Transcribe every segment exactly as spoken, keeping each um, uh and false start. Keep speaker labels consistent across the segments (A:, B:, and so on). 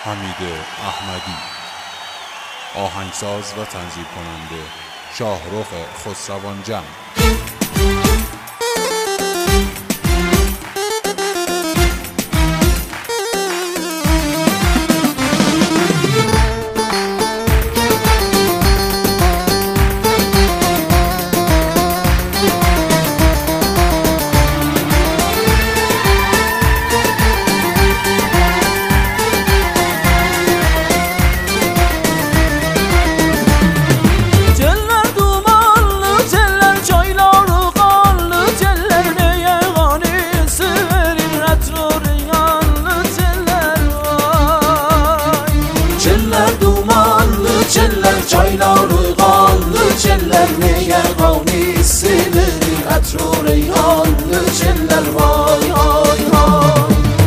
A: حمید احمدی. آهنگساز و تنظیم کننده شاهرخ خسروانجم.
B: Çayları kanlı çeller, neye gani silir etrur reyhanlı çeller, vay hay hay.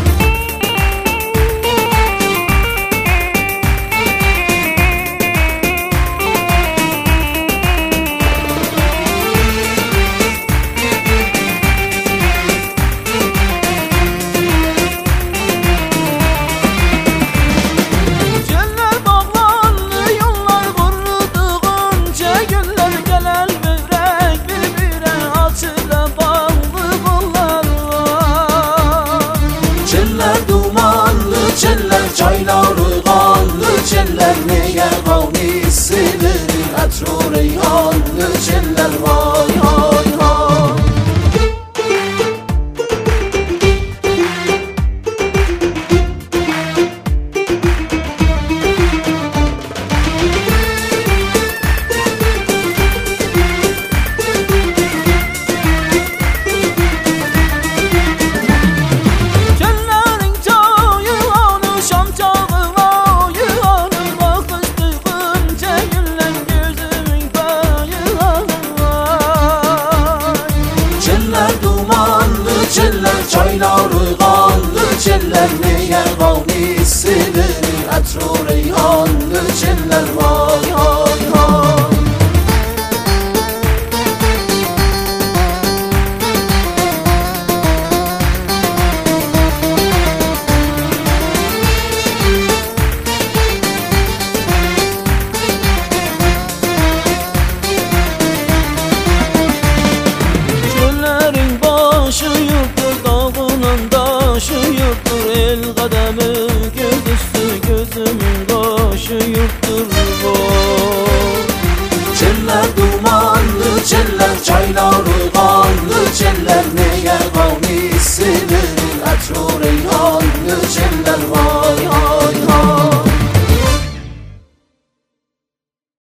B: Çayları kanlı çeller, neye gani silir etrur reyhanlı çeller, vay hay hay. Çayları kanlı çeller, neye gani silir etrur